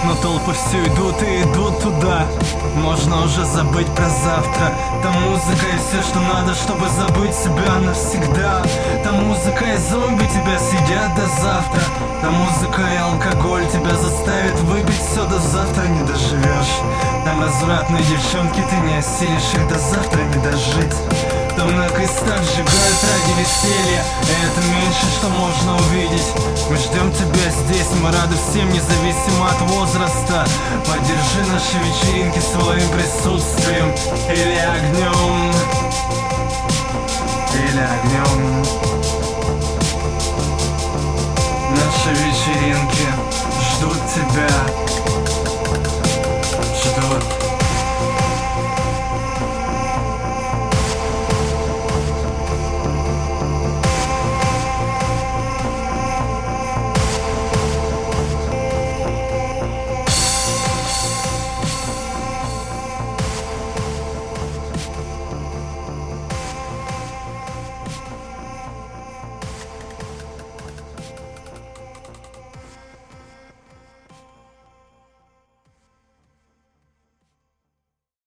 но толпы все идут и идут туда. Можно уже забыть про завтра. Там музыка и все, что надо, чтобы забыть себя навсегда. Там музыка и зомби тебя съедят до завтра. Там музыка и алкоголь тебя заставит выпить все, до завтра не доживешь. Там развратные девчонки, ты не осилишь их до завтра не дожить. Там на крестах сжигают ради веселья, и это меньше, что можно увидеть. Мы ждем тебя здесь, мы рады всем, независимо от возраста. Поддержи наши вечеринки своим присутствием или огнем. Или огнем. Наши вечеринки ждут тебя.